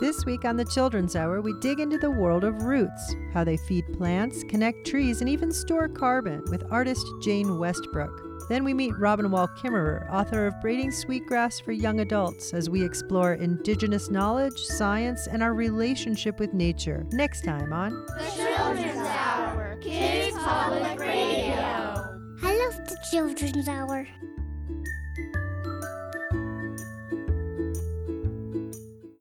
This week on the Children's Hour, we dig into the world of roots, how they feed plants, connect trees, and even store carbon with artist Jane Westbrook. Then we meet Robin Wall Kimmerer, author of Braiding Sweetgrass for Young Adults, as we explore indigenous knowledge, science, and our relationship with nature. Next time on The Children's Hour, Kids Public Radio. I love the Children's Hour.